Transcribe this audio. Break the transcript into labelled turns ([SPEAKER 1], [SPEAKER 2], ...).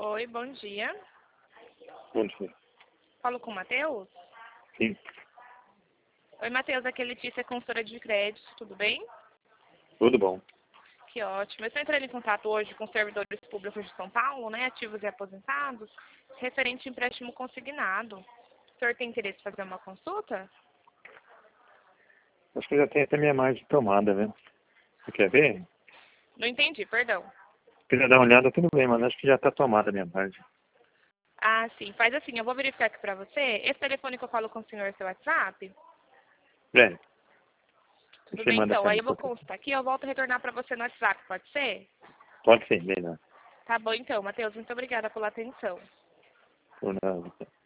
[SPEAKER 1] Oi, bom dia.
[SPEAKER 2] Bom dia.
[SPEAKER 1] Falo com o Matheus?
[SPEAKER 2] Sim,
[SPEAKER 1] Oi, Matheus, aqui é Letícia, consultora de crédito, tudo bem?
[SPEAKER 2] tudo bom.
[SPEAKER 1] Que ótimo. Eu estou entrando em contato hoje com servidores públicos de São Paulo, né, ativos e aposentados, referente ao empréstimo consignado. O senhor tem interesse em fazer uma consulta?
[SPEAKER 2] Acho que já tem até minha margem tomada, né? Você quer ver?
[SPEAKER 1] Não entendi, perdão.
[SPEAKER 2] Se quiser dar uma olhada, tudo bem, mas acho que já está tomada a minha margem.
[SPEAKER 1] Ah, sim. Faz assim, eu vou verificar aqui para você. Esse telefone que eu falo com o senhor é seu WhatsApp?
[SPEAKER 2] É,
[SPEAKER 1] Tudo
[SPEAKER 2] você
[SPEAKER 1] bem,
[SPEAKER 2] manda
[SPEAKER 1] então.
[SPEAKER 2] para
[SPEAKER 1] Aí
[SPEAKER 2] mim.
[SPEAKER 1] eu vou consultar aqui, eu volto a retornar para você no WhatsApp, pode ser?
[SPEAKER 2] Pode ser, melhor.
[SPEAKER 1] Tá bom, então, Matheus. Muito obrigada pela atenção.
[SPEAKER 2] Por nada.